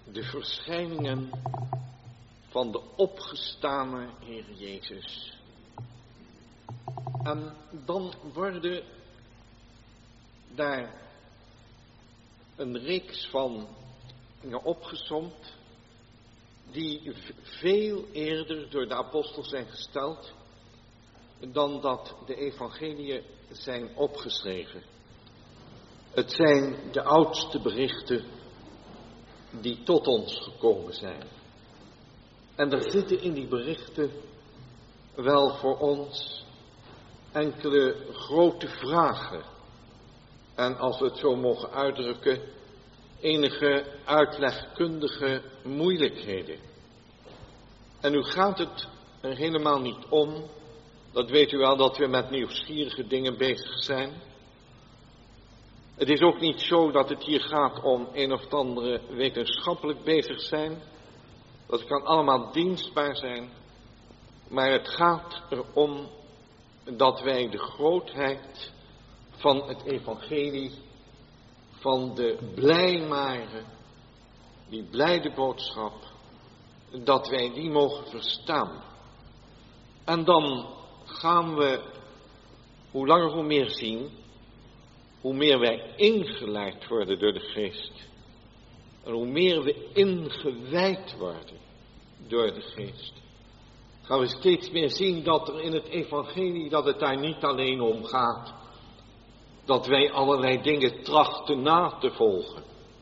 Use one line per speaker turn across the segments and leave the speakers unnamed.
de verschijningen van de opgestane Heer Jezus. En dan worden daar een reeks van dingen opgesomd die veel eerder door de apostel zijn gesteld dan dat de evangeliën zijn opgeschreven. Het zijn de oudste berichten die tot ons gekomen zijn. En er zitten in die berichten wel voor ons enkele grote vragen. En als we het zo mogen uitdrukken, enige uitlegkundige moeilijkheden. En nu gaat het er helemaal niet om, dat weet u wel, dat we met nieuwsgierige dingen bezig zijn. Het is ook niet zo dat het hier gaat om een of andere wetenschappelijk bezig zijn. Dat kan allemaal dienstbaar zijn. Maar het gaat erom dat wij de grootheid van het evangelie, van de blijmare, die blijde boodschap, dat wij die mogen verstaan. En dan gaan we hoe langer hoe meer zien, hoe meer wij ingeleid worden door de geest. En hoe meer we ingewijd worden door de geest. Gaan we steeds meer zien dat er in het evangelie, dat het daar niet alleen om gaat. Dat wij allerlei dingen trachten na te volgen.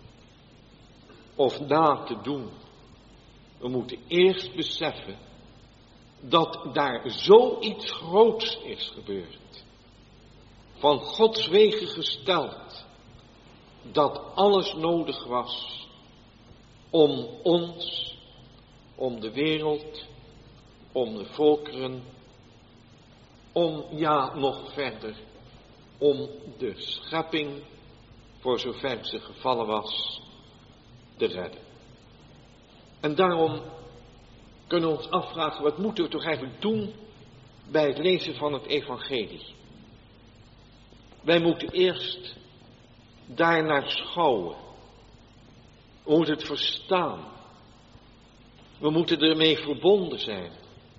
Of na te doen. We moeten eerst beseffen dat daar zoiets groots is gebeurd. Van Gods wegen gesteld. Dat alles nodig was om ons, om de wereld, om de volkeren, om ja nog verder, om de schepping, voor zover ze gevallen was, te redden. En daarom kunnen we ons afvragen, wat moeten we toch eigenlijk doen bij het lezen van het evangelie? Wij moeten eerst daarnaar schouwen. We moeten het verstaan. We moeten ermee verbonden zijn.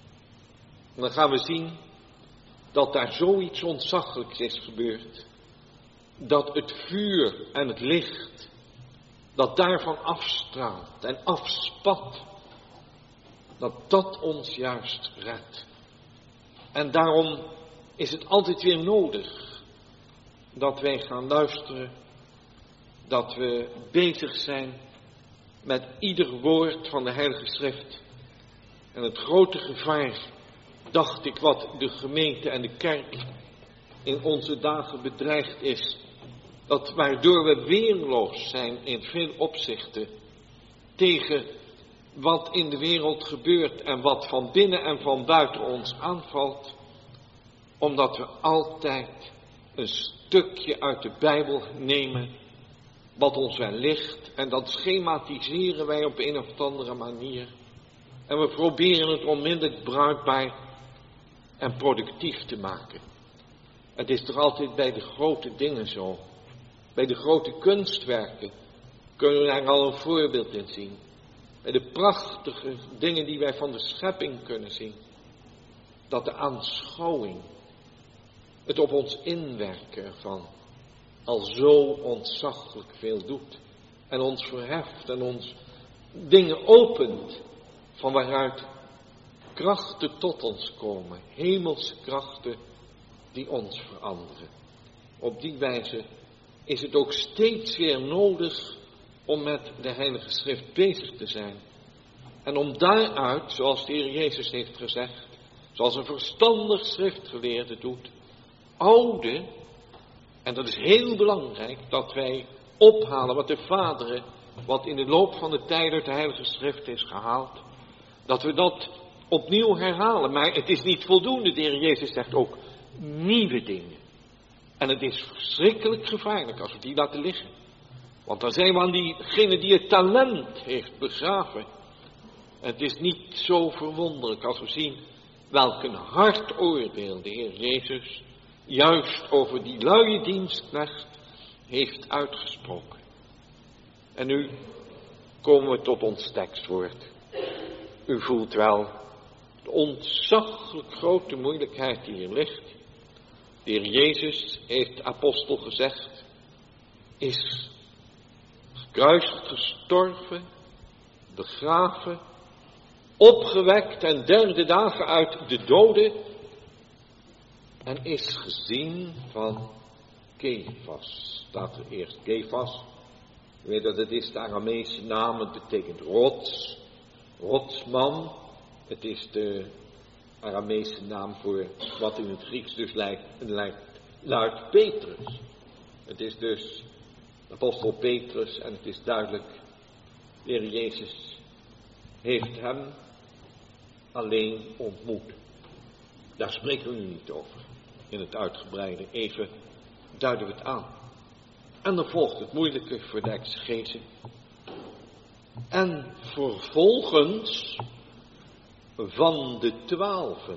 En dan gaan we zien dat daar zoiets ontzaglijks is gebeurd. Dat het vuur en het licht, dat daarvan afstraalt en afspat, dat ons juist redt. En daarom is het altijd weer nodig dat wij gaan luisteren, dat we bezig zijn met ieder woord van de Heilige Schrift. En het grote gevaar, dacht ik, wat de gemeente en de kerk in onze dagen bedreigd is, dat waardoor we weerloos zijn in veel opzichten tegen wat in de wereld gebeurt en wat van binnen en van buiten ons aanvalt, omdat we altijd een stukje uit de Bijbel nemen wat ons wel ligt en dat schematiseren wij op een of andere manier en we proberen het onmiddellijk bruikbaar en productief te maken. Het is toch altijd bij de grote dingen zo. Bij de grote kunstwerken kunnen we daar al een voorbeeld in zien. Bij de prachtige dingen die wij van de schepping kunnen zien. Dat de aanschouwing, het op ons inwerken ervan, al zo ontzaglijk veel doet. En ons verheft en ons dingen opent van waaruit krachten tot ons komen. Hemelse krachten die ons veranderen. Op die wijze is het ook steeds weer nodig om met de Heilige Schrift bezig te zijn. En om daaruit, zoals de Heer Jezus heeft gezegd, zoals een verstandig schriftgeleerde doet, oude, en dat is heel belangrijk, dat wij ophalen wat de vaderen, wat in de loop van de tijd uit de Heilige Schrift is gehaald, dat we dat opnieuw herhalen. Maar het is niet voldoende, de Heer Jezus zegt ook nieuwe dingen. En het is verschrikkelijk gevaarlijk als we die laten liggen. Want dan zijn we aan diegene die het talent heeft begraven. Het is niet zo verwonderlijk als we zien welk een hard oordeel de Heer Jezus juist over die luie dienstknecht heeft uitgesproken. En nu komen we tot ons tekstwoord. U voelt wel de ontzaglijk grote moeilijkheid die hier ligt. De Heer Jezus, heeft de apostel gezegd, is gekruisigd, gestorven, begraven, opgewekt en 3 dagen uit de doden en is gezien van Kefas. Staat er eerst Kefas. U weet dat het is de Arameese naam, het betekent rots, rotsman. Het is de Arameese naam voor wat in het Grieks dus luidt Petrus. Het is dus de apostel Petrus en het is duidelijk, de Heer Jezus heeft hem alleen ontmoet. Daar spreken we nu niet over. In het uitgebreide even duiden we het aan. En dan volgt het moeilijke voor de exegese. En vervolgens van de 12.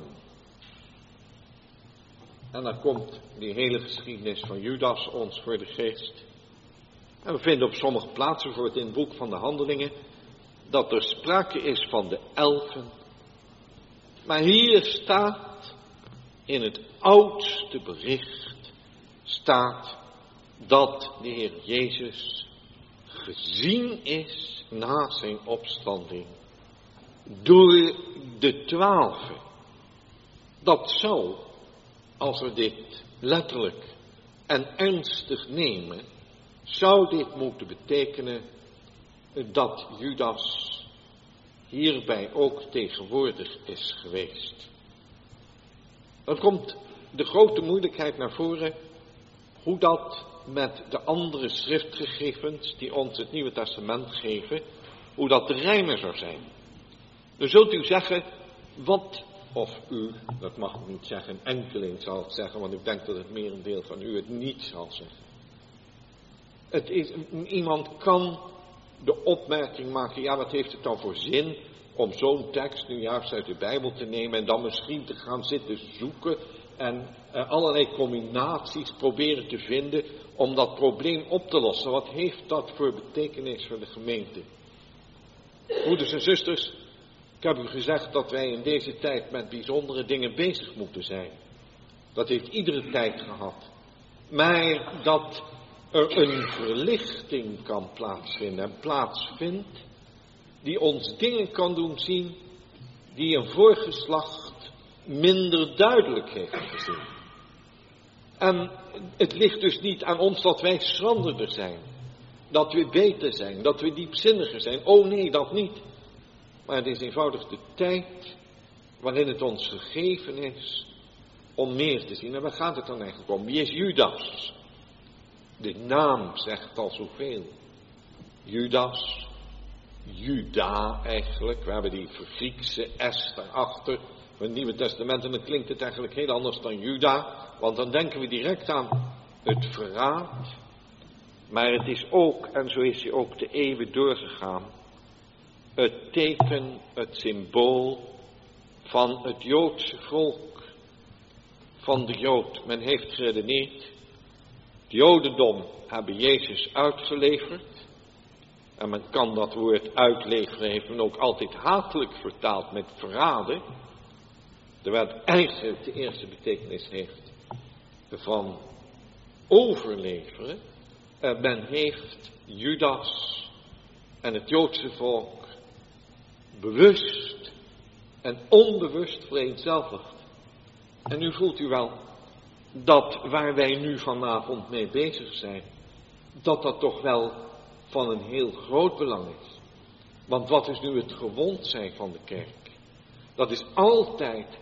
En dan komt die hele geschiedenis van Judas ons voor de geest. En we vinden op sommige plaatsen, bijvoorbeeld in het boek van de Handelingen, dat er sprake is van de 11. Maar hier staat, in het oudste bericht, staat dat de Heer Jezus gezien is na zijn opstanding door de 12. Dat zou, als we dit letterlijk en ernstig nemen, zou dit moeten betekenen dat Judas hierbij ook tegenwoordig is geweest. Dan komt de grote moeilijkheid naar voren hoe dat met de andere schriftgegevens die ons het Nieuwe Testament geven, hoe dat te rijmen zou zijn. Dan zult u zeggen, wat, of u, dat mag ik niet zeggen, een enkeling zal het zeggen, want ik denk dat het merendeel van u het niet zal zeggen. Iemand kan de opmerking maken, ja, wat heeft het dan voor zin om zo'n tekst nu juist uit de Bijbel te nemen en dan misschien te gaan zitten zoeken en allerlei combinaties proberen te vinden om dat probleem op te lossen. Wat heeft dat voor betekenis voor de gemeente? Broeders en zusters, ik heb u gezegd dat wij in deze tijd met bijzondere dingen bezig moeten zijn. Dat heeft iedere tijd gehad. Maar dat er een verlichting kan plaatsvinden en plaatsvindt, die ons dingen kan doen zien die een voorgeslacht minder duidelijk heeft gezien. En het ligt dus niet aan ons dat wij schranderder zijn, dat we beter zijn, dat we diepzinniger zijn. Oh nee, dat niet. Maar het is eenvoudig de tijd waarin het ons gegeven is om meer te zien. En waar gaat het dan eigenlijk om? Wie is Judas? De naam zegt al zoveel. Judas, Juda eigenlijk. We hebben die Griekse S daarachter van het Nieuwe Testament. En dan klinkt het eigenlijk heel anders dan Juda. Want dan denken we direct aan het verraad. Maar het is ook, en zo is hij ook de eeuwen doorgegaan, het teken, het symbool van het Joodse volk. Van de Jood. Men heeft geredeneerd, het Jodendom hebben Jezus uitgeleverd. En men kan dat woord uitleveren, heeft men ook altijd hatelijk vertaald met verraden. Terwijl het eigenlijk de eerste betekenis heeft van overleveren. Men heeft Judas en het Joodse volk bewust en onbewust vereenzelvigd. En nu voelt u wel dat waar wij nu vanavond mee bezig zijn, dat dat toch wel van een heel groot belang is. Want wat is nu het gewond zijn van de kerk? Dat is altijd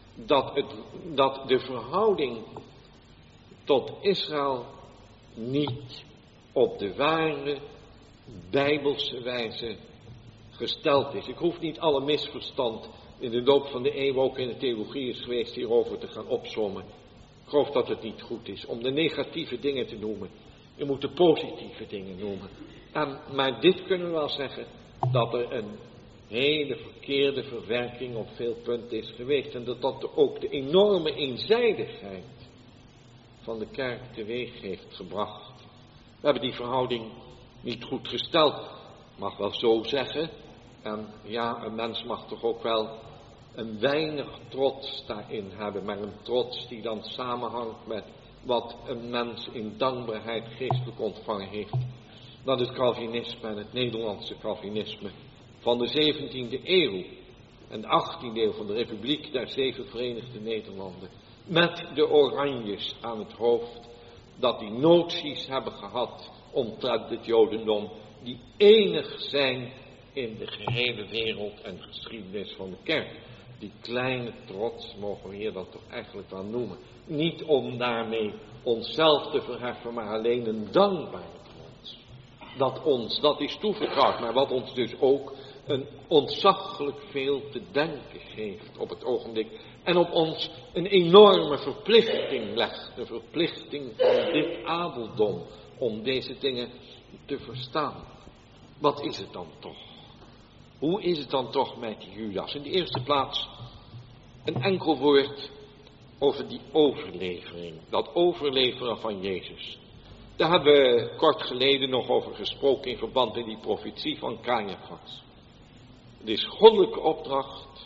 dat de verhouding tot Israël niet op de ware bijbelse wijze gesteld is. Ik hoef niet alle misverstand in de loop van de eeuw ook in de theologie is geweest hierover te gaan opsommen. Ik geloof dat het niet goed is om de negatieve dingen te noemen. Je moet de positieve dingen noemen. Maar dit kunnen we wel zeggen, dat er een hele verkeerde verwerking op veel punten is geweest. En dat ook de enorme eenzijdigheid van de kerk teweeg heeft gebracht. We hebben die verhouding niet goed gesteld. mag wel zo zeggen. En ja, een mens mag toch ook wel een weinig trots daarin hebben. Maar een trots die dan samenhangt met wat een mens in dankbaarheid geestelijk ontvangen heeft. Dat het Calvinisme en het Nederlandse Calvinisme van de 17e eeuw en de 18e eeuw van de Republiek der Zeven Verenigde Nederlanden. Met de Oranjes aan het hoofd, dat die noties hebben gehad omtrent het Jodendom, die enig zijn in de gehele wereld en geschiedenis van de kerk. Die kleine trots mogen we hier dan toch eigenlijk wel noemen. Niet om daarmee onszelf te verheffen, maar alleen een dankbare trots. Dat is toevertrouwd, maar wat ons dus ook een ontzaglijk veel te denken geeft op het ogenblik. En op ons een enorme verplichting legt. De verplichting van dit adeldom om deze dingen te verstaan. Wat is het dan toch? Hoe is het dan toch met die Judas? In de eerste plaats een enkel woord over die overlevering. Dat overleveren van Jezus. Daar hebben we kort geleden nog over gesproken in verband met die profetie van Caiaphas. Het is goddelijke opdracht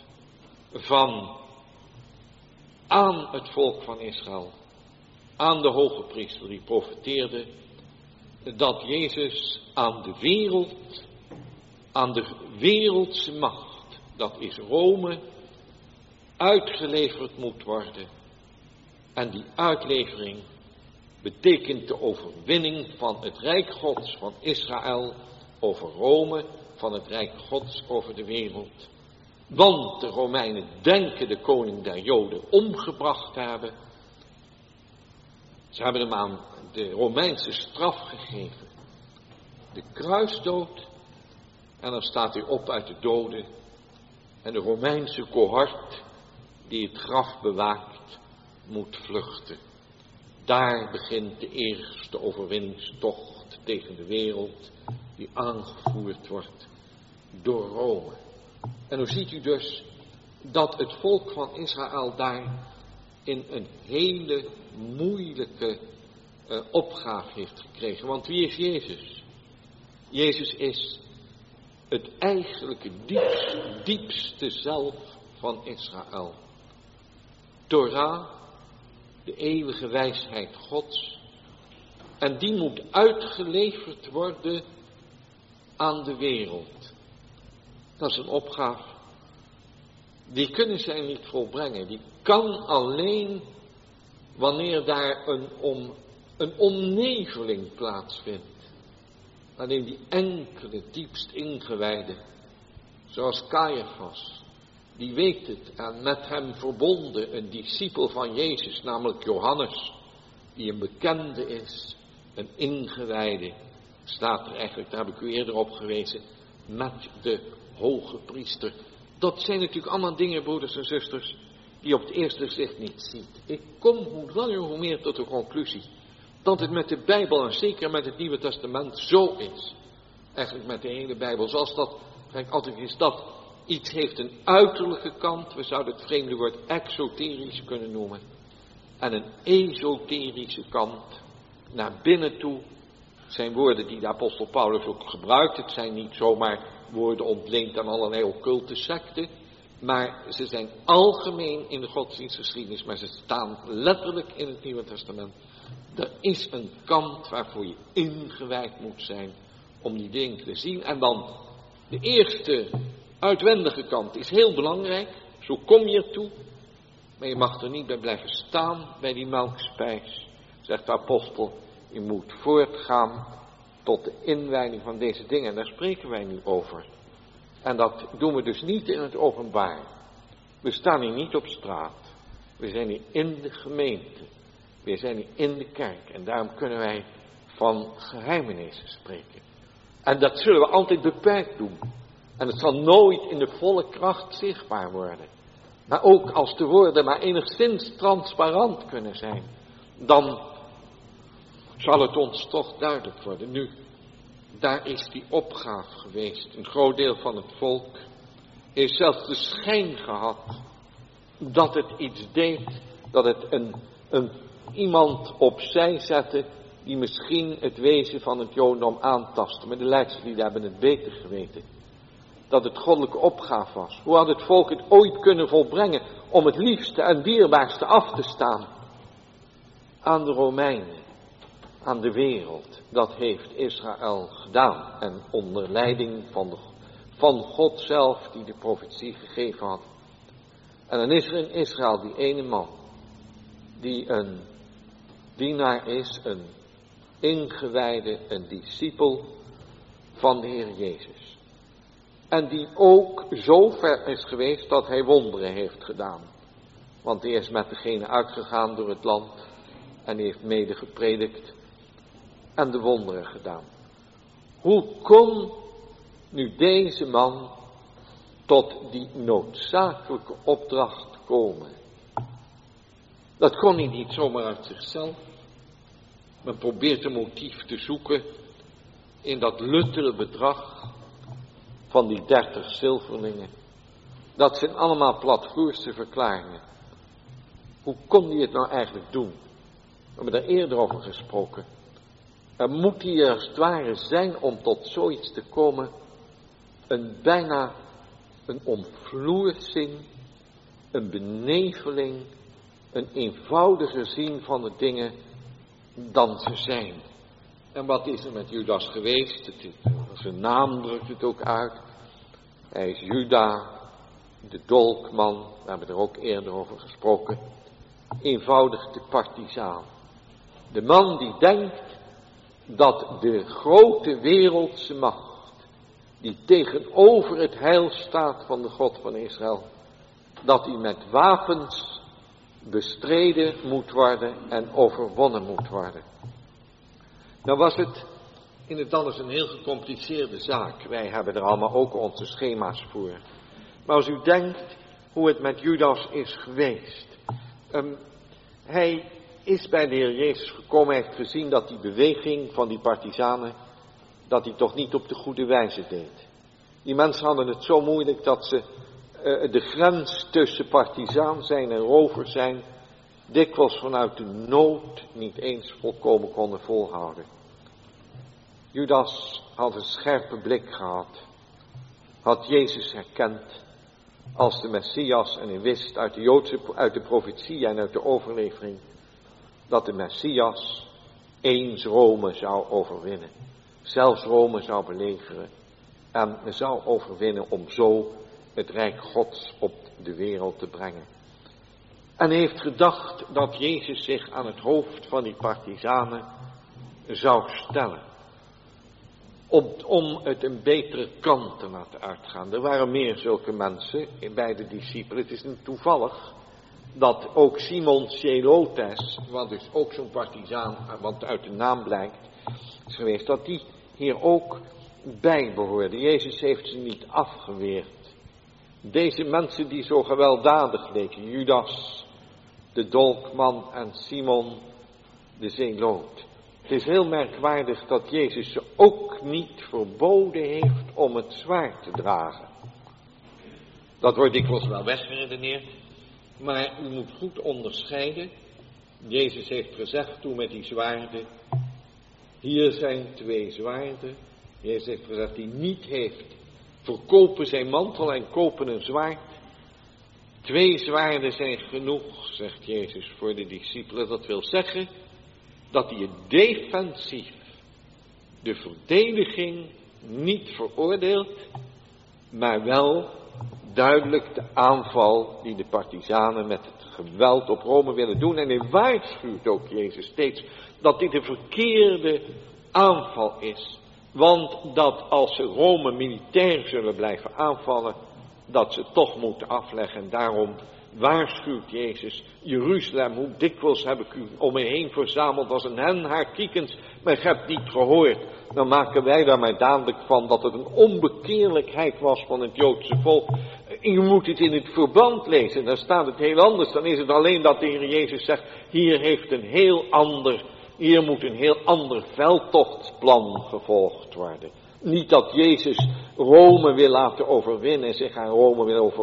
aan het volk van Israël, aan de hoge priester die profeteerde dat Jezus aan de wereldse macht, dat is Rome, uitgeleverd moet worden. En die uitlevering betekent de overwinning van het Rijk Gods van Israël over Rome, van het Rijk Gods over de wereld. Want de Romeinen denken de koning der Joden omgebracht te hebben. Ze hebben hem aan de Romeinse straf gegeven. De kruisdood. En dan staat hij op uit de doden. En de Romeinse cohort die het graf bewaakt moet vluchten. Daar begint de eerste overwinningstocht tegen de wereld die aangevoerd wordt door Rome. En dan ziet u dus dat het volk van Israël daar in een hele moeilijke opgave heeft gekregen. Want wie is Jezus? Jezus is het eigenlijke diepste zelf van Israël. Torah, de eeuwige wijsheid Gods. En die moet uitgeleverd worden aan de wereld. Dat is een opgave. Die kunnen zij niet volbrengen. Die kan alleen wanneer daar een omneveling plaatsvindt. Alleen die enkele diepst ingewijden, zoals Caiaphas, die weet het. En met hem verbonden een discipel van Jezus, namelijk Johannes, die een bekende is, een ingewijde, staat er eigenlijk, daar heb ik u eerder op gewezen, met de hoge priester. Dat zijn natuurlijk allemaal dingen, broeders en zusters, die op het eerste gezicht niet ziet. Ik kom hoe langer hoe meer tot de conclusie dat het met de Bijbel en zeker met het Nieuwe Testament zo is. Eigenlijk met de hele Bijbel. Zoals dat eigenlijk altijd is, dat iets heeft een uiterlijke kant. We zouden het vreemde woord exoterisch kunnen noemen. En een esoterische kant. Naar binnen toe. Zijn woorden die de apostel Paulus ook gebruikt. Het zijn niet zomaar woorden ontleend aan allerlei occulte secten. Maar ze zijn algemeen in de godsdienstgeschiedenis. Maar ze staan letterlijk in het Nieuwe Testament. Er is een kant waarvoor je ingewijd moet zijn om die dingen te zien. En dan de eerste uitwendige kant is heel belangrijk. Zo kom je ertoe. Maar je mag er niet bij blijven staan bij die melkspijs. Zegt de apostel, je moet voortgaan tot de inwijding van deze dingen. En daar spreken wij nu over. En dat doen we dus niet in het openbaar. We staan hier niet op straat. We zijn hier in de gemeente. We zijn hier in de kerk. En daarom kunnen wij van geheimenissen spreken. En dat zullen we altijd beperkt doen. En het zal nooit in de volle kracht zichtbaar worden. Maar ook als de woorden maar enigszins transparant kunnen zijn. Dan zal het ons toch duidelijk worden. Nu, daar is die opgave geweest. Een groot deel van het volk heeft zelfs de schijn gehad dat het iets deed. Dat het iemand opzij zette die misschien het wezen van het Jodendom aantasten. Maar de leidslieden hebben het beter geweten. Dat het goddelijke opgave was. Hoe had het volk het ooit kunnen volbrengen om het liefste en dierbaarste af te staan? Aan de Romeinen, aan de wereld. Dat heeft Israël gedaan. En onder leiding van God zelf die de profetie gegeven had. En dan is er in Israël die ene man. Die een dienaar is, een ingewijde, een discipel van de Heer Jezus. En die ook zo ver is geweest dat hij wonderen heeft gedaan. Want hij is met degene uitgegaan door het land en hij heeft mede gepredikt en de wonderen gedaan. Hoe kon nu deze man tot die noodzakelijke opdracht komen? Dat kon hij niet zomaar uit zichzelf. Men probeert een motief te zoeken in dat luttele bedrag van die 30 zilverlingen. Dat zijn allemaal platvloerse verklaringen. Hoe kon hij het nou eigenlijk doen? We hebben daar eerder over gesproken. Er moet hier als het ware zijn om tot zoiets te komen. Bijna een omvloersing, een beneveling, een eenvoudiger zien van de dingen dan ze zijn. En wat is er met Judas geweest? Zijn naam drukt het ook uit. Hij is Juda, de dolkman, we hebben er ook eerder over gesproken. Eenvoudig de partizaan. De man die denkt dat de grote wereldse macht, die tegenover het heil staat van de God van Israël, dat die met wapens bestreden moet worden en overwonnen moet worden. Nou was het in het alles een heel gecompliceerde zaak. Wij hebben er allemaal ook onze schema's voor. Maar als u denkt hoe het met Judas is geweest. Hij is bij de Heer Jezus gekomen, hij heeft gezien dat die beweging van die partizanen, dat die toch niet op de goede wijze deed. Die mensen hadden het zo moeilijk dat ze de grens tussen partizaan zijn en rover zijn, dikwijls vanuit de nood niet eens volkomen konden volhouden. Judas had een scherpe blik gehad, had Jezus herkend als de Messias en hij wist uit de profetie en uit de overlevering dat de Messias eens Rome zou overwinnen. Zelfs Rome zou belegeren en zou overwinnen om zo het Rijk Gods op de wereld te brengen. En hij heeft gedacht dat Jezus zich aan het hoofd van die partizanen zou stellen. Om het een betere kant te laten uitgaan. Er waren meer zulke mensen bij de discipelen. Het is niet toevallig dat ook Simon Zelotes, wat dus ook zo'n partizaan, wat uit de naam blijkt, is geweest, dat die hier ook bij behoorde. Jezus heeft ze niet afgeweerd. Deze mensen die zo gewelddadig leken, Judas, de dolkman en Simon, de zeeloot. Het is heel merkwaardig dat Jezus ze ook niet verboden heeft om het zwaard te dragen. Dat wordt dikwijls wel weggeredeneerd, maar u moet goed onderscheiden. Jezus heeft gezegd toen met die zwaarden, hier zijn 2 zwaarden. Jezus heeft gezegd, die niet heeft, verkopen zijn mantel en kopen een zwaard. 2 zwaarden zijn genoeg, zegt Jezus voor de discipelen. Dat wil zeggen dat hij het defensief, de verdediging, niet veroordeelt, maar wel duidelijk de aanval die de partizanen met het geweld op Rome willen doen. En hij waarschuwt ook Jezus steeds dat dit een verkeerde aanval is. Want dat als ze Rome militair zullen blijven aanvallen, dat ze toch moeten afleggen. En daarom waarschuwt Jezus, Jeruzalem, hoe dikwijls heb ik u om me heen verzameld als een hen haar kiekens, maar je hebt niet gehoord. Dan maken wij daar maar dadelijk van dat het een onbekeerlijkheid was van het Joodse volk. Je moet het in het verband lezen, dan staat het heel anders. Dan is het alleen dat de Heer Jezus zegt, hier moet een heel ander veldtochtsplan gevolgd worden. Niet dat Jezus Rome wil laten overwinnen, zich aan Rome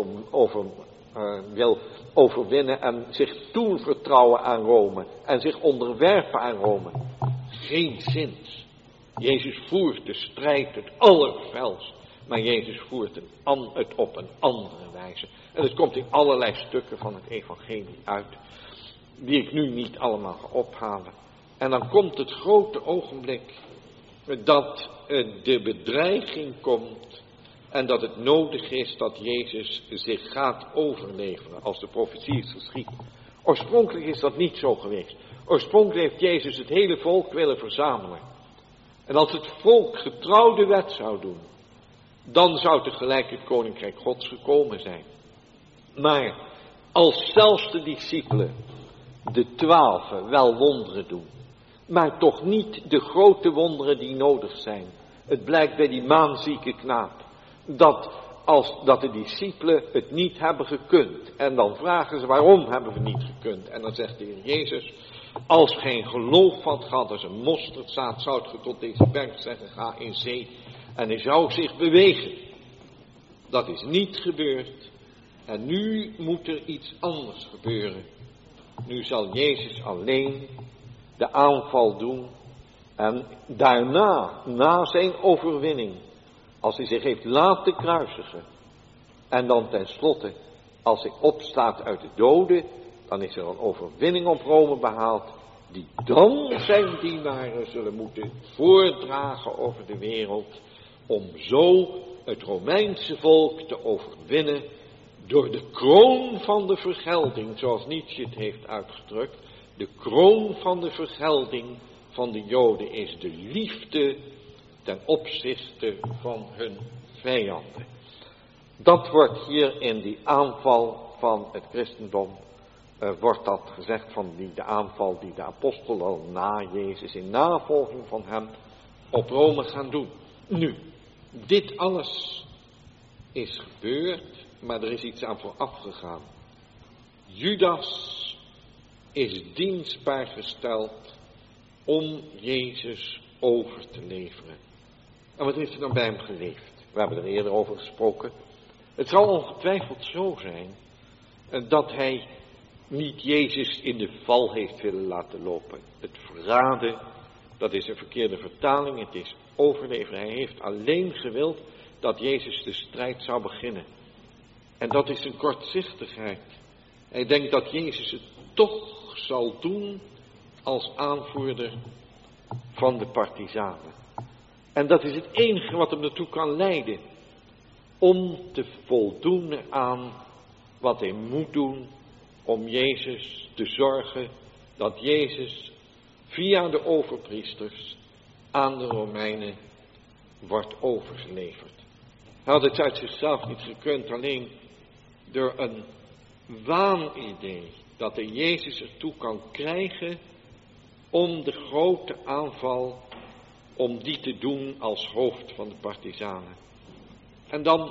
wil overwinnen en zich toevertrouwen aan Rome en zich onderwerpen aan Rome. Geenszins. Jezus voert de strijd het allerfelst, maar Jezus voert het op een andere wijze. En het komt in allerlei stukken van het evangelie uit, die ik nu niet allemaal ga ophalen. En dan komt het grote ogenblik dat de bedreiging komt en dat het nodig is dat Jezus zich gaat overleveren als de profetie is geschied. Oorspronkelijk is dat niet zo geweest. Oorspronkelijk heeft Jezus het hele volk willen verzamelen. En als het volk getrouw de wet zou doen, dan zou tegelijk het koninkrijk Gods gekomen zijn. Maar als zelfs de discipelen, de 12, wel wonderen doen, maar toch niet de grote wonderen die nodig zijn. Het blijkt bij die maanzieke knaap, dat de discipelen het niet hebben gekund. En dan vragen ze, waarom hebben we niet gekund? En dan zegt de Heer Jezus, als geen geloof had gehad als een mosterdzaad, zou het tot deze berg zeggen, ga in zee. En hij zou zich bewegen. Dat is niet gebeurd. En nu moet er iets anders gebeuren. Nu zal Jezus alleen de aanval doen. En daarna, na zijn overwinning, als hij zich heeft laten kruisigen. En dan tenslotte, als hij opstaat uit de doden, dan is er een overwinning op Rome behaald, die dan zijn dienaren zullen moeten voordragen over de wereld, om zo het Romeinse volk te overwinnen door de kroon van de vergelding, zoals Nietzsche het heeft uitgedrukt. De kroon van de vergelding van de Joden is de liefde ten opzichte van hun vijanden. Dat wordt hier in die aanval van het christendom, wordt dat gezegd van de aanval die de apostelen al na Jezus in navolging van hem op Rome gaan doen. Nu, dit alles is gebeurd, maar er is iets aan vooraf gegaan. Judas is dienstbaar gesteld om Jezus over te leveren. En wat heeft er dan bij hem geleefd? We hebben er eerder over gesproken. Het zal ongetwijfeld zo zijn dat hij niet Jezus in de val heeft willen laten lopen. Het verraden, dat is een verkeerde vertaling, het is overleveren. Hij heeft alleen gewild dat Jezus de strijd zou beginnen. En dat is een kortzichtigheid. Hij denkt dat Jezus het toch zal doen als aanvoerder van de partizanen. En dat is het enige wat hem ertoe kan leiden om te voldoen aan wat hij moet doen om Jezus te zorgen dat Jezus via de overpriesters aan de Romeinen wordt overgeleverd. Hij had het uit zichzelf niet gekund, alleen door een waanidee dat hij Jezus ertoe kan krijgen om de grote aanval, om die te doen als hoofd van de partizanen. En dan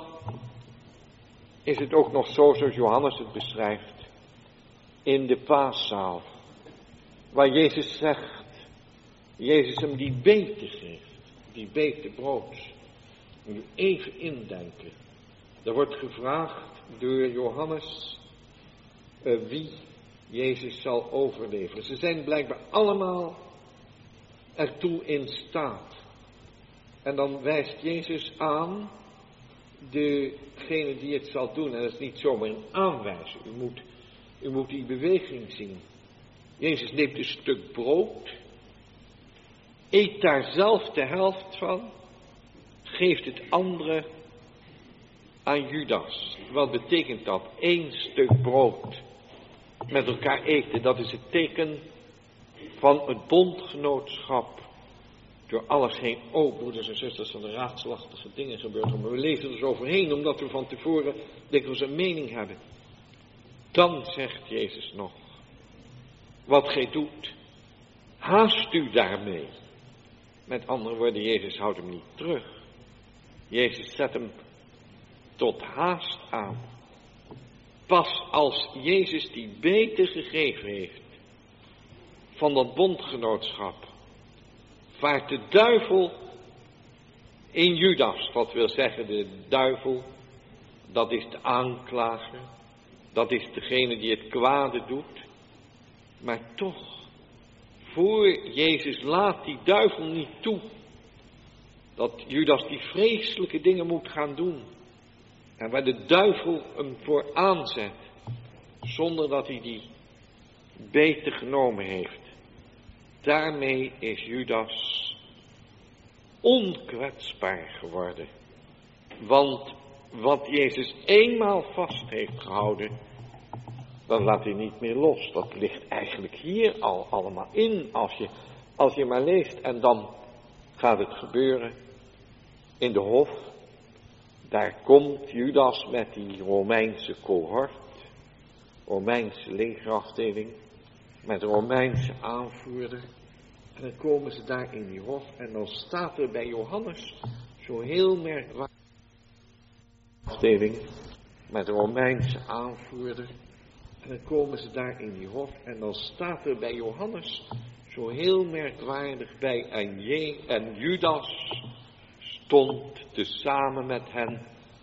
is het ook nog zo, zoals Johannes het beschrijft, in de paaszaal, waar Jezus zegt, Jezus hem die beten geeft, die beten brood. Moet je even indenken. Er wordt gevraagd door Johannes wie Jezus zal overleveren. Ze zijn blijkbaar allemaal ertoe in staat. En dan wijst Jezus aan degene die het zal doen. En dat is niet zomaar een aanwijzen. U moet die beweging zien. Jezus neemt een stuk brood, eet daar zelf de helft van, geeft het andere aan Judas. Wat betekent dat? 1 stuk brood met elkaar eten. Dat is het teken van het bondgenootschap door alles heen. Oh, broeders en zusters, van de raadselachtige dingen gebeurt. Maar we lezen er zo overheen, omdat we van tevoren dikwijls een mening hebben. Dan zegt Jezus nog, wat gij doet, haast u daarmee. Met andere woorden, Jezus houdt hem niet terug. Jezus zet hem tot haast aan. Pas als Jezus die beten gegeven heeft van dat bondgenootschap, vaart de duivel in Judas. Wat wil zeggen, de duivel, dat is de aanklager, dat is degene die het kwade doet. Maar toch voor Jezus laat die duivel niet toe dat Judas die vreselijke dingen moet gaan doen. En waar de duivel hem voor aanzet, zonder dat hij die beter genomen heeft. Daarmee is Judas onkwetsbaar geworden. Want wat Jezus eenmaal vast heeft gehouden, dan laat hij niet meer los. Dat ligt eigenlijk hier al allemaal in, als je maar leest. En dan gaat het gebeuren in de hof. Daar komt Judas met die Romeinse cohort, Romeinse legerafdeling, met een Romeinse aanvoerder. En dan komen ze daar in die hof en dan staat er bij Johannes zo heel merkwaardig afdeling met een Romeinse aanvoerder. En dan komen ze daar in die hof en dan staat er bij Johannes zo heel merkwaardig bij en Judas stond tezamen met hen.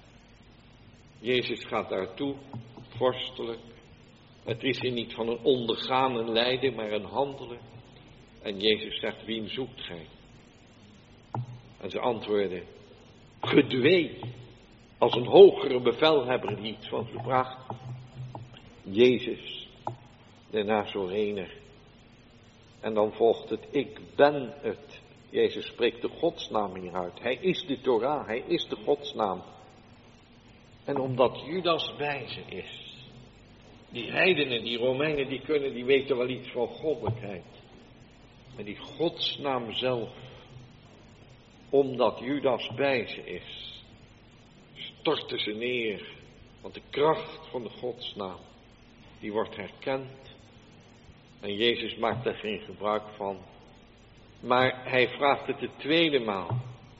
Jezus gaat daartoe, vorstelijk. Het is hier niet van een ondergaande lijden, maar een handelen. En Jezus zegt, wien zoekt gij? En ze antwoorden, gedwee, als een hogere bevelhebber die iets van ze vraagt. Jezus, de Nazorener. En dan volgt het, ik ben het. Jezus spreekt de godsnaam hieruit. Hij is de Torah, hij is de godsnaam. En omdat Judas wijze is, die heidenen, die Romeinen, die weten wel iets van goddelijkheid. Maar die godsnaam zelf, omdat Judas wijze is, storten ze neer. Want de kracht van de godsnaam, die wordt herkend. En Jezus maakt daar geen gebruik van. Maar hij vraagt het de tweede maal.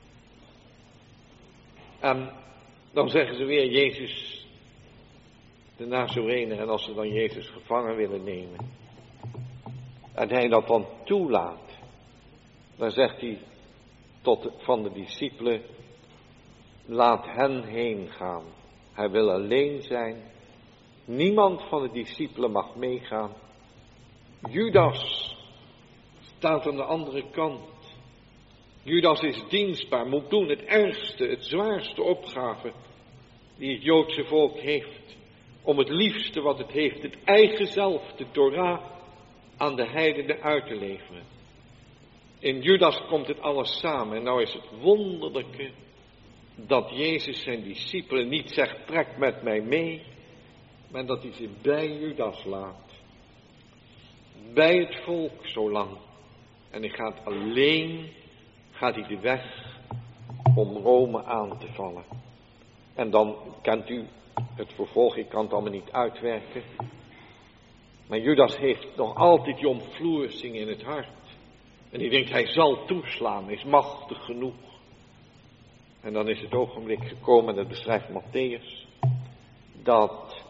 En dan zeggen ze weer Jezus, de Nazorener. En als ze dan Jezus gevangen willen nemen, en hij dat dan toelaat, dan zegt hij van de discipelen, laat hen heen gaan. Hij wil alleen zijn. Niemand van de discipelen mag meegaan. Judas staat aan de andere kant. Judas is dienstbaar, moet doen het ergste, het zwaarste opgave die het Joodse volk heeft. Om het liefste wat het heeft, het eigen zelf, de Torah, aan de heidenen uit te leveren. In Judas komt het alles samen. En nou is het wonderlijke dat Jezus zijn discipelen niet zegt, trek met mij mee, maar dat hij ze bij Judas laat. Bij het volk zolang. En hij gaat hij de weg om Rome aan te vallen. En dan kent u het vervolg, ik kan het allemaal niet uitwerken. Maar Judas heeft nog altijd die omvloersing in het hart. En die denkt, hij zal toeslaan, is machtig genoeg. En dan is het ogenblik gekomen, dat beschrijft Matthäus, dat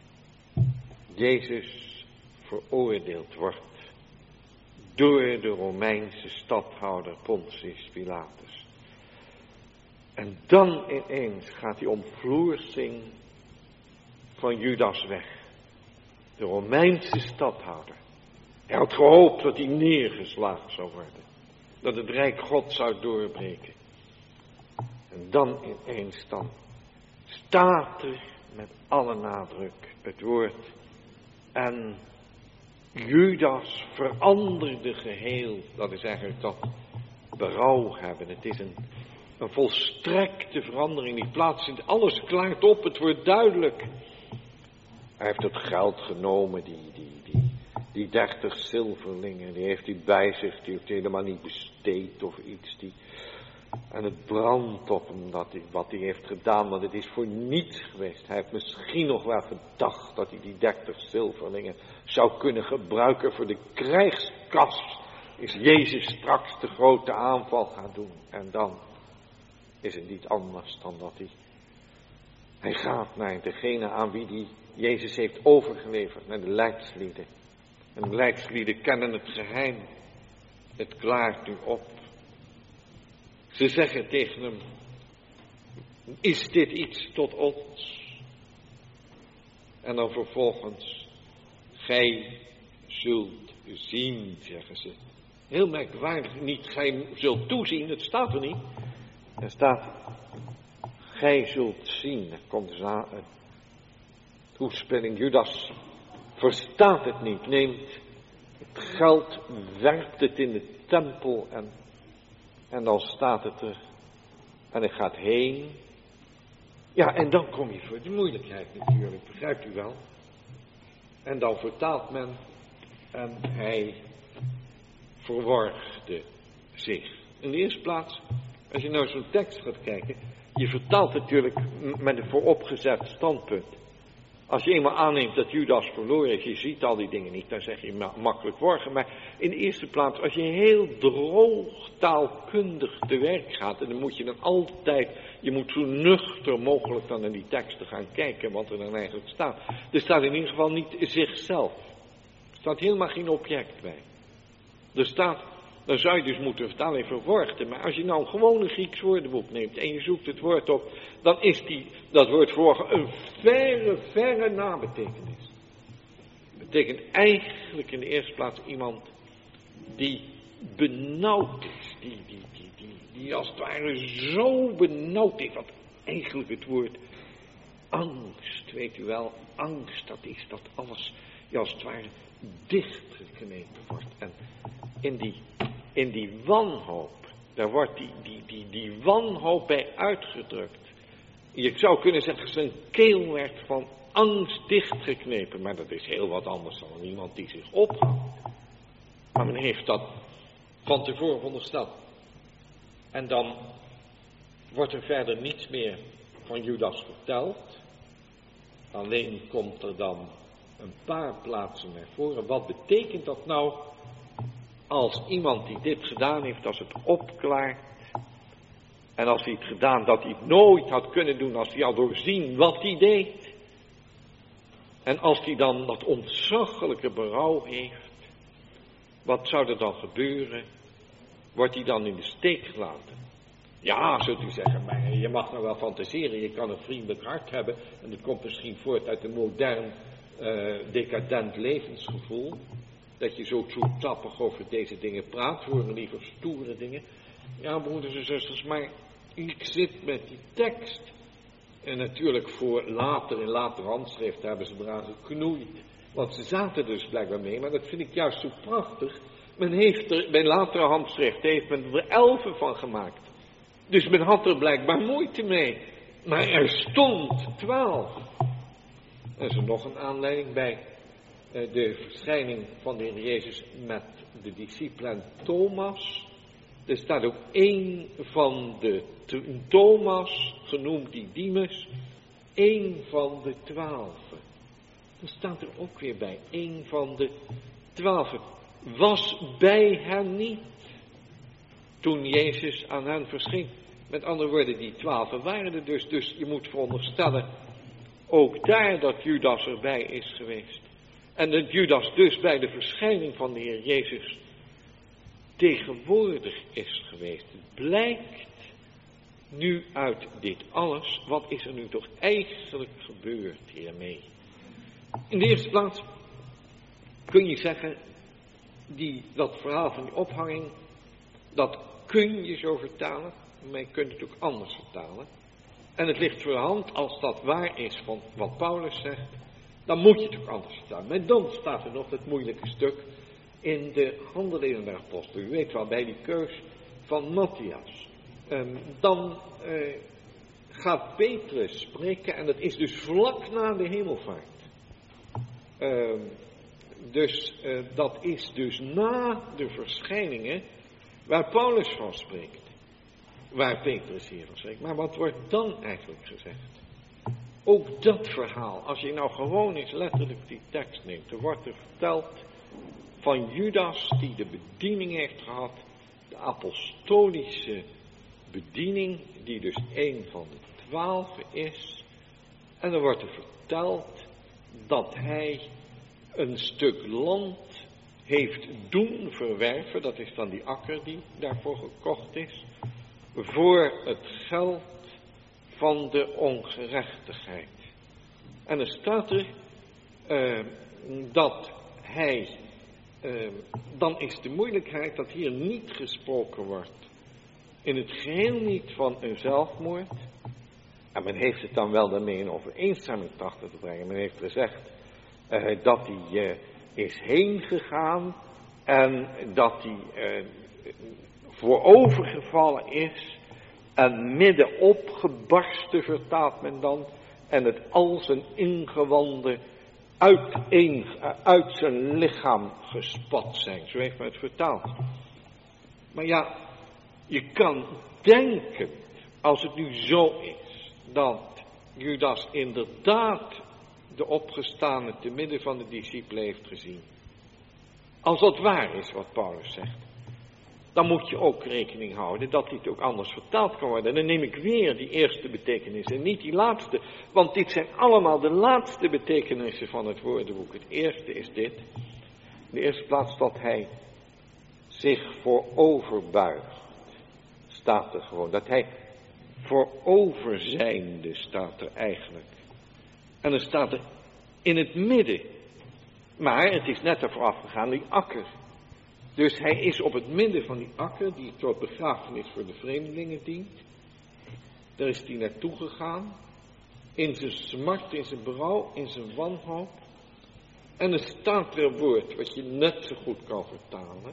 Jezus veroordeeld wordt door de Romeinse stadhouder Pontius Pilatus. En dan ineens gaat die omvloersing van Judas weg. De Romeinse stadhouder. Hij had gehoopt dat hij neergeslagen zou worden. Dat het rijk God zou doorbreken. En dan ineens dan staat er met alle nadruk het woord. En Judas veranderde geheel. Dat is eigenlijk dat berouw hebben. Het is een volstrekte verandering die plaatsvindt. Alles klaart op, het wordt duidelijk. Hij heeft het geld genomen, die 30 zilverlingen, die heeft hij bij zich, die heeft hij helemaal niet besteed of iets. En het brandt op hem wat hij heeft gedaan, want het is voor niets geweest. Hij heeft misschien nog wel gedacht dat hij die 30 zilverlingen zou kunnen gebruiken voor de krijgskas. Is Jezus straks de grote aanval gaat doen. En dan is het niet anders dan dat hij gaat naar degene aan wie hij Jezus heeft overgeleverd, naar de leidslieden. En de leidslieden kennen het geheim. Het klaart nu op. Ze zeggen tegen hem, is dit iets tot ons? En dan vervolgens, gij zult zien, zeggen ze. Heel merkwaardig, niet gij zult toezien, het staat er niet. Er staat, gij zult zien. Er komt dus aan een toespeling. Judas verstaat het niet, neemt het geld, werpt het in de tempel en dan staat het er. En hij gaat heen. Ja, en dan kom je voor de moeilijkheid natuurlijk, begrijpt u wel. En dan vertaalt men en hij verworgde zich. In de eerste plaats, als je nou zo'n tekst gaat kijken, je vertaalt natuurlijk met een vooropgezet standpunt. Als je eenmaal aanneemt dat Judas verloren is, je ziet al die dingen niet, dan zeg je makkelijk worgen. Maar in de eerste plaats, als je heel droog taalkundig te werk gaat, en dan moet je dan altijd, je moet zo nuchter mogelijk dan naar die teksten gaan kijken, wat er dan eigenlijk staat. Er staat in ieder geval niet zichzelf. Er staat helemaal geen object bij. Er staat, dan zou je dus moeten vertalen in verworgde. Maar als je nou een gewone Grieks woordenboek neemt en je zoekt het woord op, dan is dat woord verworgen een verre nabetekenis. Het betekent eigenlijk in de eerste plaats iemand die benauwd is. Die als het ware zo benauwd is. Wat eigenlijk het woord angst, weet u wel. Angst, dat is dat alles als het ware dichtgeknepen wordt. En in die wanhoop, daar wordt die wanhoop bij uitgedrukt. Je zou kunnen zeggen, zijn keel werd van angst dichtgeknepen. Maar dat is heel wat anders dan iemand die zich ophoudt. Maar men heeft dat van tevoren verondersteld. En dan wordt er verder niets meer van Judas verteld. Alleen komt er dan een paar plaatsen naar voren. Wat betekent dat nou als iemand die dit gedaan heeft, als het opklaart. En als hij het gedaan dat hij het nooit had kunnen doen, als hij al doorzien wat hij deed. En als hij dan dat ontzaglijke berouw heeft, wat zou er dan gebeuren? Wordt hij dan in de steek gelaten? Ja, zult u zeggen, maar je mag nou wel fantaseren, je kan een vriendelijk hart hebben. En dat komt misschien voort uit een modern, decadent levensgevoel. Dat je zo zoetappig over deze dingen praat, horen liever stoere dingen. Ja, broeders en zusters, maar ik zit met die tekst. En natuurlijk voor later, in later handschrift hebben ze eraan geknoeid. Want ze zaten dus blijkbaar mee, maar dat vind ik juist zo prachtig. Men heeft er, bij latere handschrift heeft men er 11 van gemaakt. Dus men had er blijkbaar moeite mee. Maar er stond 12. Er is er nog een aanleiding bij. De verschijning van de Heer Jezus met de discipelen Thomas. Er staat ook één van de Thomas, genoemd Didymus, één van de 12. Er staat er ook weer bij, één van de 12. Was bij hen niet toen Jezus aan hen verscheen. Met andere woorden, die 12 waren er dus je moet veronderstellen, ook daar dat Judas erbij is geweest. En dat Judas dus bij de verschijning van de Heer Jezus tegenwoordig is geweest. Het blijkt nu uit dit alles, wat is er nu toch eigenlijk gebeurd hiermee? In de eerste plaats kun je zeggen, dat verhaal van die ophanging, dat kun je zo vertalen, maar je kunt het ook anders vertalen. En het ligt voor de hand, als dat waar is van wat Paulus zegt, dan moet je het ook anders vertalen. Maar dan staat er nog het moeilijke stuk in de Handelingen der Apostelen. U weet wel, bij die keus van Matthias. Dan gaat Petrus spreken en dat is dus vlak na de hemelvaart. Dat is dus na de verschijningen waar Paulus van spreekt. Waar Petrus hier van spreekt. Maar wat wordt dan eigenlijk gezegd? Ook dat verhaal, als je nou gewoon eens letterlijk die tekst neemt, er wordt er verteld van Judas die de bediening heeft gehad, de apostolische bediening, die dus een van de 12 is. En er wordt er verteld dat hij een stuk land heeft doen verwerven, dat is dan die akker die daarvoor gekocht is, voor het geld van de ongerechtigheid. En er staat er dat hij dan is de moeilijkheid dat hier niet gesproken wordt. In het geheel niet van een zelfmoord. En men heeft het dan wel daarmee in overeenstemming trachten te brengen. Men heeft gezegd dat hij is heen gegaan en dat hij voorovergevallen is en midden opgebarsten, vertaalt men dan, en het al zijn ingewanden uit zijn lichaam gespat zijn. Zo heeft men het vertaald. Maar ja, je kan denken, als het nu zo is, dat Judas inderdaad de opgestane te midden van de discipelen heeft gezien. Als dat waar is wat Paulus zegt, dan moet je ook rekening houden dat dit ook anders vertaald kan worden. En dan neem ik weer die eerste betekenis en niet die laatste. Want dit zijn allemaal de laatste betekenissen van het woordenboek. Het eerste is dit. In de eerste plaats dat hij zich vooroverbuigt. Staat er gewoon. Dat hij vooroverzijnde staat er eigenlijk. En dan staat er in het midden. Maar het is net ervoor afgegaan die akker. Dus hij is op het midden van die akker, die tot begrafenis voor de vreemdelingen dient. Daar is hij naartoe gegaan. In zijn smart, in zijn berouw, in zijn wanhoop. En er staat er een woord wat je net zo goed kan vertalen.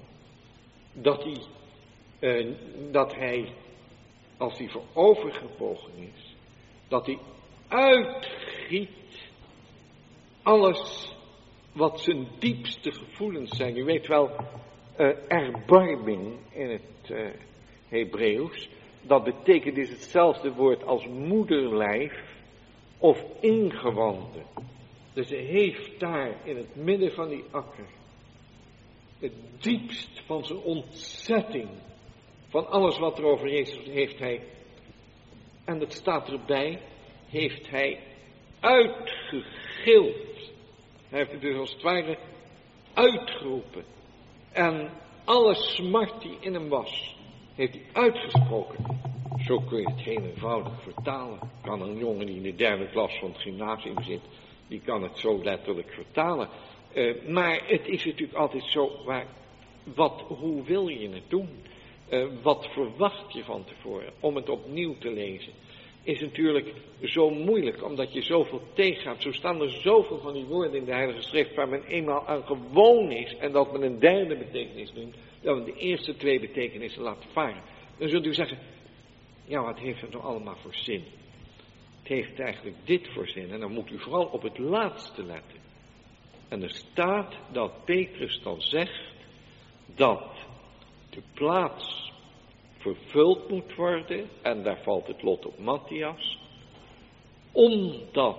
Dat hij, als hij voorovergebogen is, dat hij uitgiet alles wat zijn diepste gevoelens zijn. U weet wel, erbarming in het Hebreeuws, dat betekent is hetzelfde woord als moederlijf of ingewanden. Dus hij heeft daar in het midden van die akker het diepst van zijn ontzetting, van alles wat er over Jezus heeft hij, en dat staat erbij, heeft hij uitgegild. Hij heeft het dus als het ware uitgeroepen. En alle smart die in hem was, heeft hij uitgesproken. Zo kun je het heel eenvoudig vertalen. Kan een jongen die in de 3e klas van het gymnasium zit, die kan het zo letterlijk vertalen. Maar het is natuurlijk altijd zo, hoe wil je het doen? Wat verwacht je van tevoren om het opnieuw te lezen? Is natuurlijk zo moeilijk, omdat je zoveel tegengaat. Zo staan er zoveel van die woorden in de Heilige Schrift waar men eenmaal aan gewoon is en dat men een derde betekenis noemt, dat men de eerste 2 betekenissen laat varen. Dan zult u zeggen, ja, wat heeft het nou allemaal voor zin? Het heeft eigenlijk dit voor zin en dan moet u vooral op het laatste letten. En er staat dat Petrus dan zegt dat de plaats vervuld moet worden, en daar valt het lot op Matthias, omdat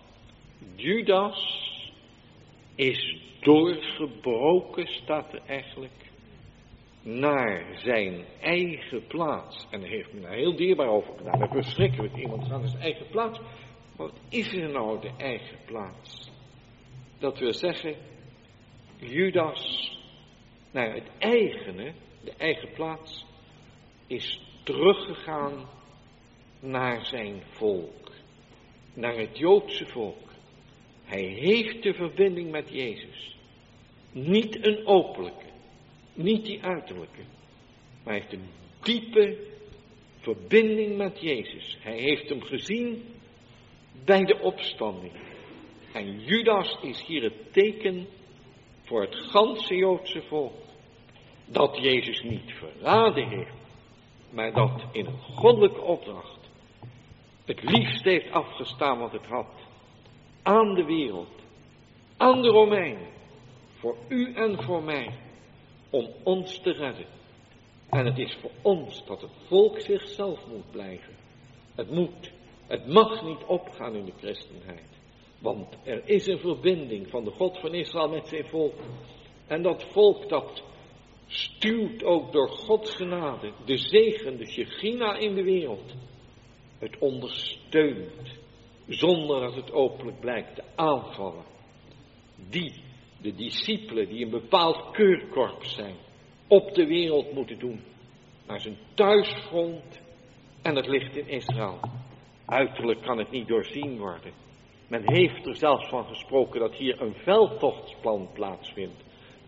Judas is doorgebroken, staat er eigenlijk, naar zijn eigen plaats. En daar heeft men daar heel dierbaar over gedaan. Dat is verschrikkelijk, iemand gaat naar zijn eigen plaats. Wat is er nou de eigen plaats? Dat wil zeggen, Judas naar het eigene, de eigen plaats, is teruggegaan naar zijn volk, naar het Joodse volk. Hij heeft de verbinding met Jezus. Niet een openlijke, niet die uiterlijke, maar hij heeft een diepe verbinding met Jezus. Hij heeft hem gezien bij de opstanding. En Judas is hier het teken voor het ganse Joodse volk, dat Jezus niet verraden heeft, maar dat in een goddelijke opdracht het liefst heeft afgestaan wat het had. Aan de wereld, aan de Romeinen, voor u en voor mij, om ons te redden. En het is voor ons dat het volk zichzelf moet blijven. Het mag niet opgaan in de christenheid. Want er is een verbinding van de God van Israël met zijn volk. En dat volk dat stuwt ook door Gods genade de zegen, de Shechina in de wereld. Het ondersteunt, zonder dat het openlijk blijkt, te aanvallen. De discipelen die een bepaald keurkorps zijn, op de wereld moeten doen. Naar zijn thuisgrond, en het ligt in Israël. Uiterlijk kan het niet doorzien worden. Men heeft er zelfs van gesproken dat hier een veldtochtsplan plaatsvindt.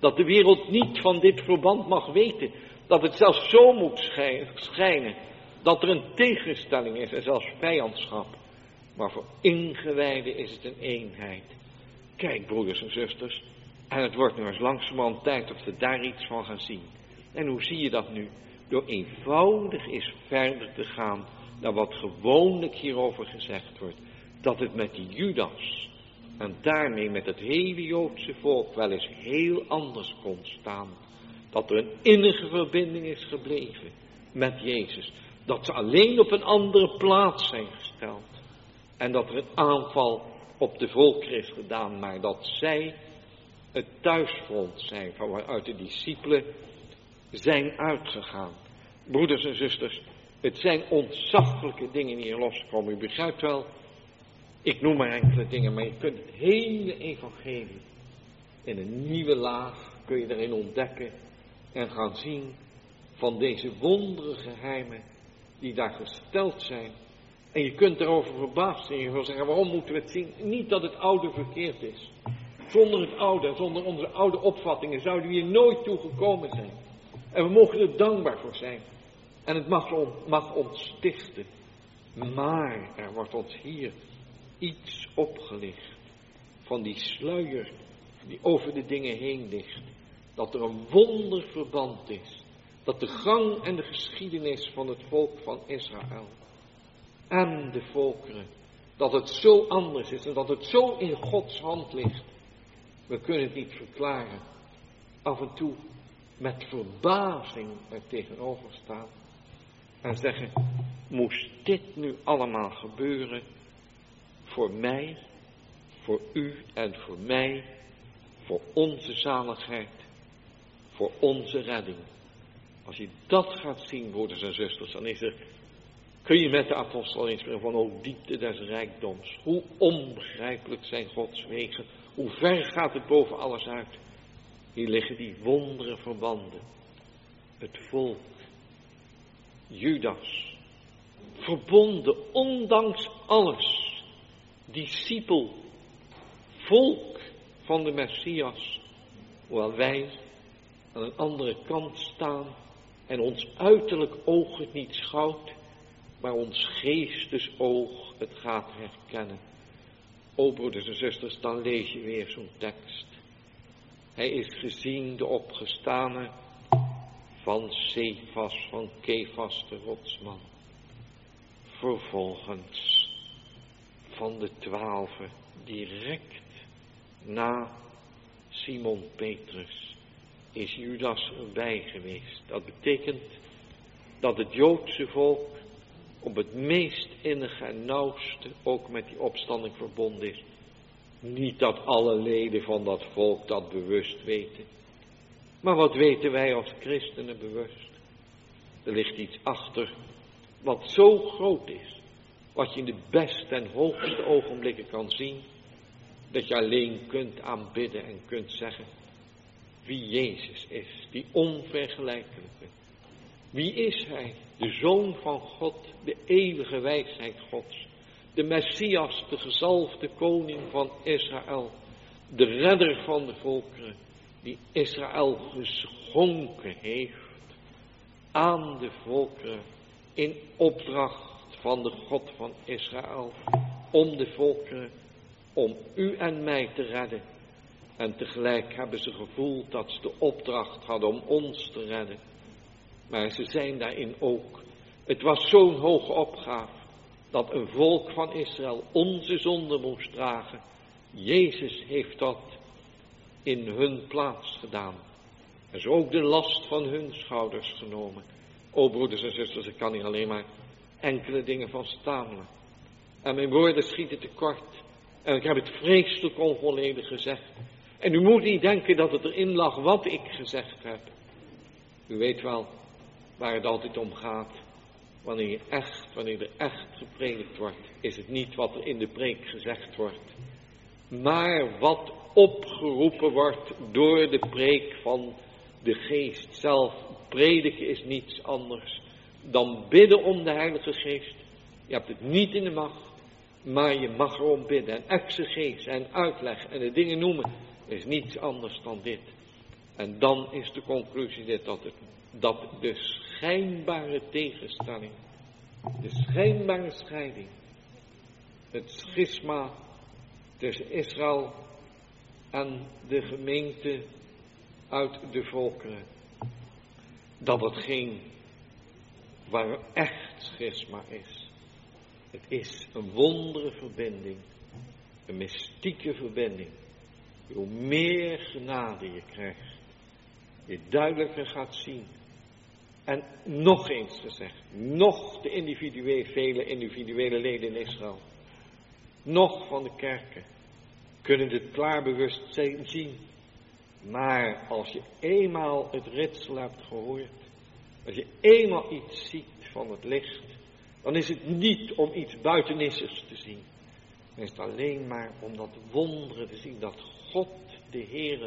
Dat de wereld niet van dit verband mag weten. Dat het zelfs zo moet schijnen. Dat er een tegenstelling is en zelfs vijandschap. Maar voor ingewijden is het een eenheid. Kijk, broeders en zusters. En het wordt nu eens langzamerhand tijd dat we daar iets van gaan zien. En hoe zie je dat nu? Door eenvoudig eens verder te gaan dan wat gewoonlijk hierover gezegd wordt. Dat het met die Judas en daarmee met het hele Joodse volk wel eens heel anders kon staan. Dat er een innige verbinding is gebleven met Jezus. Dat ze alleen op een andere plaats zijn gesteld. En dat er een aanval op de volkeren is gedaan. Maar dat zij het thuisfront zijn van waaruit de discipelen zijn uitgegaan. Broeders en zusters, het zijn ontzaglijke dingen die hier loskomen. U begrijpt wel, ik noem maar enkele dingen, maar je kunt het hele evangelie in een nieuwe laag kun je erin ontdekken en gaan zien van deze wondere geheimen die daar gesteld zijn. En je kunt erover verbaasd zijn. Je wil zeggen, waarom moeten we het zien? Niet dat het oude verkeerd is. Zonder het oude, zonder onze oude opvattingen zouden we hier nooit toe gekomen zijn. En we mogen er dankbaar voor zijn. En het mag ons stichten. Maar er wordt ons hier iets opgelicht van die sluier die over de dingen heen ligt. Dat er een wonderverband is. Dat de gang en de geschiedenis van het volk van Israël en de volkeren, dat het zo anders is en dat het zo in Gods hand ligt. We kunnen het niet verklaren. Af en toe met verbazing er tegenover staan en zeggen, moest dit nu allemaal gebeuren voor mij, voor u en voor mij, voor onze zaligheid, voor onze redding. Als je dat gaat zien, broeders en zusters, dan kun je met de apostel inspreken van, o diepte des rijkdoms, hoe onbegrijpelijk zijn Gods wegen, hoe ver gaat het boven alles uit. Hier liggen die wondere verbanden. Het volk, Judas, verbonden ondanks alles, discipel, volk van de Messias, hoewel wij aan een andere kant staan en ons uiterlijk oog het niet schouwt, maar ons geestesoog het gaat herkennen. O broeders en zusters, dan lees je weer zo'n tekst. Hij is gezien de opgestane van Cephas, van Kefas de rotsman. Vervolgens van de 12 direct na Simon Petrus is Judas erbij geweest. Dat betekent dat het Joodse volk op het meest innige en nauwste ook met die opstanding verbonden is. Niet dat alle leden van dat volk dat bewust weten. Maar wat weten wij als christenen bewust? Er ligt iets achter wat zo groot is. Wat je in de beste en hoogste ogenblikken kan zien. Dat je alleen kunt aanbidden en kunt zeggen wie Jezus is. Die onvergelijkelijke. Wie is Hij? De Zoon van God, de eeuwige wijsheid Gods. De Messias, de gezalfde koning van Israël. De redder van de volkeren, die Israël geschonken heeft aan de volkeren in opdracht van de God van Israël. Om de volkeren, om u en mij te redden. En tegelijk hebben ze gevoeld dat ze de opdracht hadden om ons te redden. Maar ze zijn daarin ook. Het was zo'n hoge opgave dat een volk van Israël onze zonde moest dragen. Jezus heeft dat in hun plaats gedaan. En zo ook de last van hun schouders genomen. O broeders en zusters, ik kan hier alleen maar enkele dingen van stamelen. En mijn woorden schieten tekort. En ik heb het vreselijk onvolledig gezegd. En u moet niet denken dat het erin lag wat ik gezegd heb. U weet wel waar het altijd om gaat. Wanneer er echt gepredikt wordt, is het niet wat er in de preek gezegd wordt. Maar wat opgeroepen wordt door de preek van de geest zelf. Prediken is niets anders dan bidden om de Heilige Geest. Je hebt het niet in de macht, maar je mag erom bidden. En exegese en uitleg en de dingen noemen is niets anders dan dit. En dan is de conclusie dit, dat de schijnbare tegenstelling, de schijnbare scheiding, het schisma tussen Israël en de gemeente uit de volkeren, dat het geen waar echt schisma is. Het is een wondere verbinding, een mystieke verbinding. Hoe meer genade je krijgt, je duidelijker gaat zien. En nog eens gezegd, nog de vele individuele leden in Israël, nog van de kerken, kunnen dit klaar bewust zien. Maar als je eenmaal het ritsel hebt gehoord, als je eenmaal iets ziet van het licht, dan is het niet om iets buitenissers te zien. Dan is het alleen maar om dat wonderen te zien, dat God, de Heere,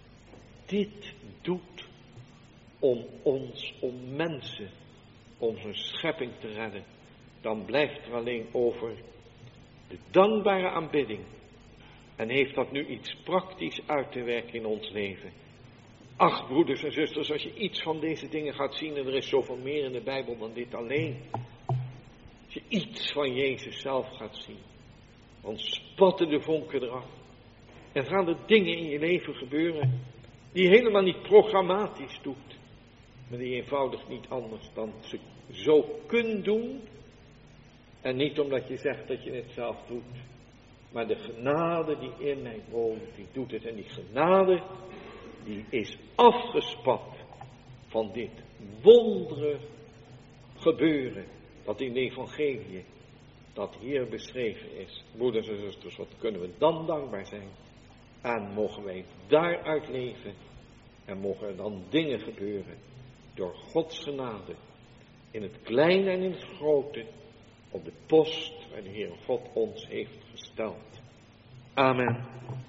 dit doet om ons, om mensen, om zijn schepping te redden. Dan blijft er alleen over de dankbare aanbidding. En heeft dat nu iets praktisch uit te werken in ons leven. Ach, broeders en zusters, als je iets van deze dingen gaat zien, en er is zoveel meer in de Bijbel dan dit alleen. Als je iets van Jezus zelf gaat zien, dan spatten de vonken eraf. En gaan er dingen in je leven gebeuren, die je helemaal niet programmatisch doet. Maar die je eenvoudig niet anders dan ze zo kunt doen. En niet omdat je zegt dat je het zelf doet. Maar de genade die in mij woont, die doet het. En die genade, die is afgespat van dit wondere gebeuren. Dat in de evangelie, dat hier beschreven is. Broeders en zusters, wat kunnen we dan dankbaar zijn? En mogen wij daaruit leven. En mogen er dan dingen gebeuren. Door Gods genade. In het kleine en in het grote. Op de post waar de Heere God ons heeft gesteld. Amen.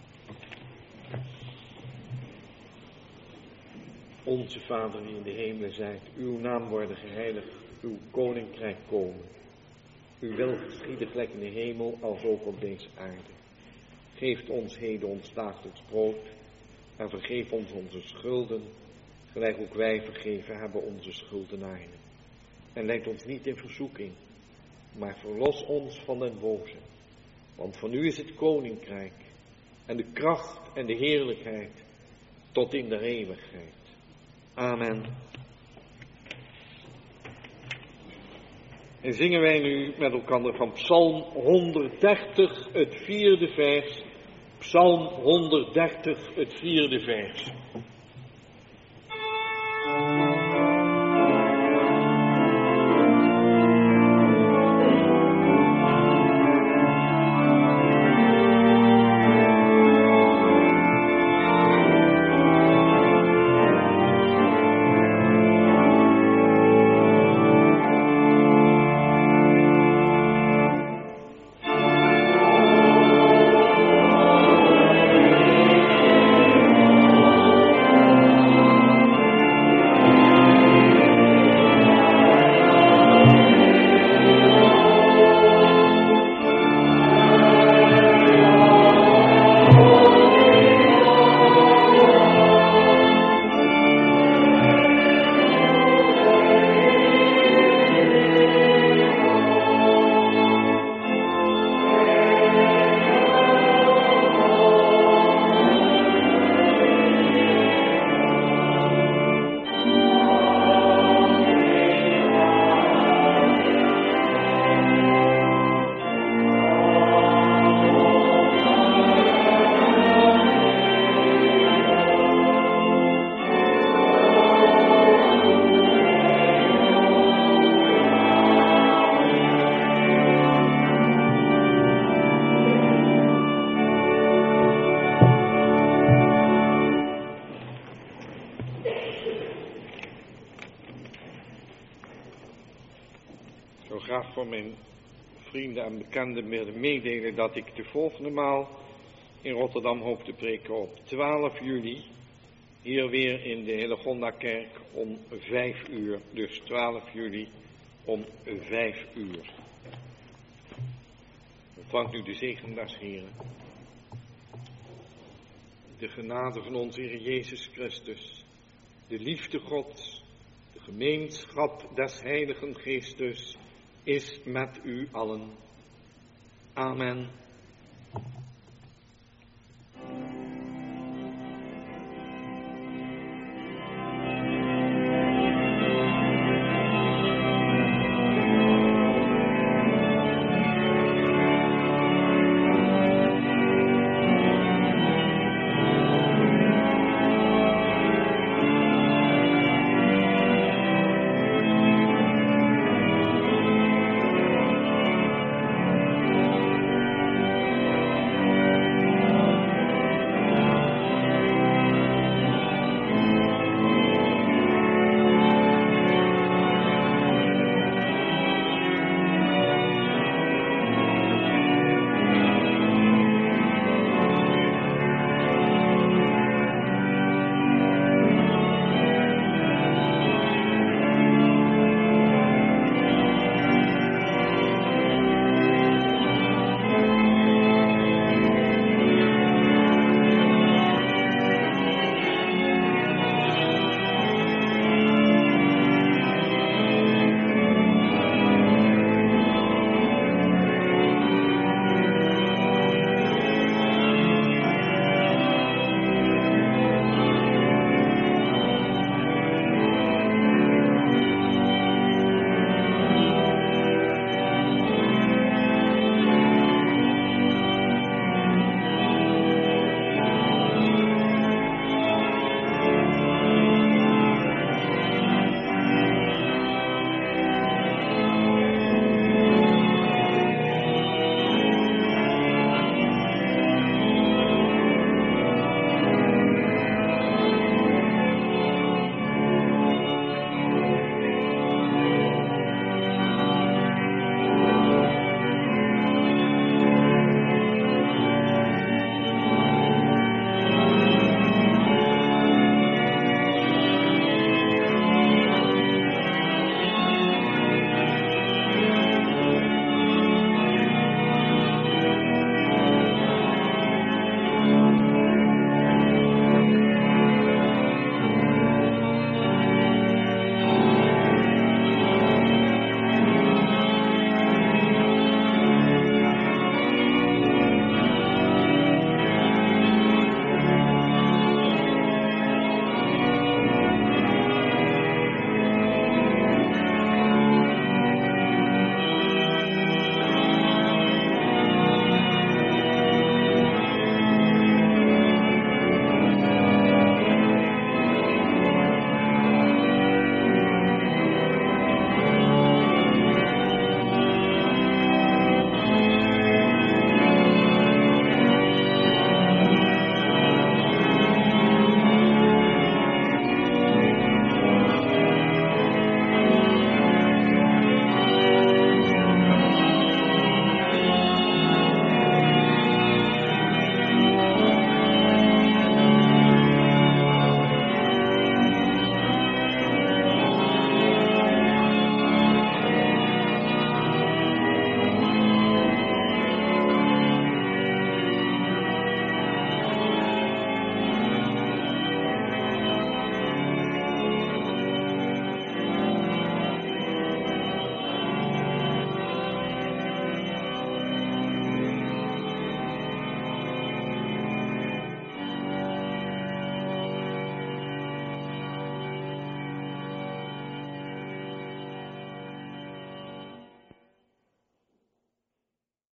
Onze Vader die in de hemelen zijt, uw naam worden geheiligd, uw koninkrijk komen. Uw wil geschieden gelijk in de hemel als ook op deze aarde. Geef ons heden ons dagelijks brood en vergeef ons onze schulden, gelijk ook wij vergeven hebben onze schuldenaren. En leid ons niet in verzoeking, maar verlos ons van den boze. Want van u is het koninkrijk en de kracht en de heerlijkheid tot in de eeuwigheid. Amen. En zingen wij nu met elkaar van Psalm 130, het 4e vers. Psalm 130, het 4e vers. Voor mijn vrienden en bekenden meedelen dat ik de volgende maal in Rotterdam hoop te preken op 12 juli. Hier weer in de Hillegonda-kerk om 5 uur. Dus 12 juli om 5 uur. Ontvangt u de zegen des Heren. de genade van onze Heer Jezus Christus, de liefde Gods, de gemeenschap des Heiligen Geestes is met u allen. Amen.